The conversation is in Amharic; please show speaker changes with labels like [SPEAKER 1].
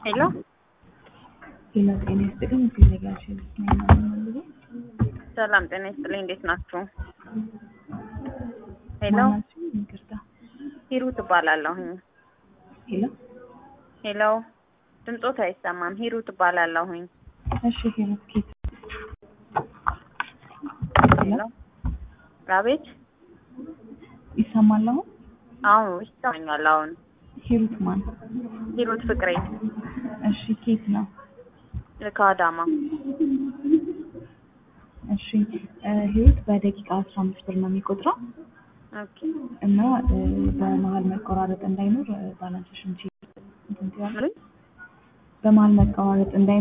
[SPEAKER 1] ሄሎ
[SPEAKER 2] ጤና ይስጥልኝ ስለጋሽ ነው።
[SPEAKER 1] ሰላም ጤና ይስጥልኝ እንዴት ናችሁ? ሄሎ
[SPEAKER 2] ይቅርታ
[SPEAKER 1] ሂሩት እባላለሁኝ።
[SPEAKER 2] ሄሎ
[SPEAKER 1] ሄሎ ድምጾት አይሰማም። ሂሩት እባላለሁኝ።
[SPEAKER 2] እሺ ሂሩት ኬት
[SPEAKER 1] ሄሎ አቤት
[SPEAKER 2] ይሰማል?
[SPEAKER 1] አሁን ይሰማኛል። አሁን
[SPEAKER 2] ሂሩት ማን?
[SPEAKER 1] ሂሩት ፍቅሬ።
[SPEAKER 2] እሺ ኬት ነው?
[SPEAKER 1] ከአዳማ።
[SPEAKER 2] እሺ ሂሩት በደቂቃ 15 ብር ነው የሚቆጥረው።
[SPEAKER 1] ኦኬ
[SPEAKER 2] እና በመሃል መቆራረጥ እንዳይኖር ባላንስሽን ቼክ እንትን ትያለሽ። በመሃል መቆራረጥ እንዳይኖር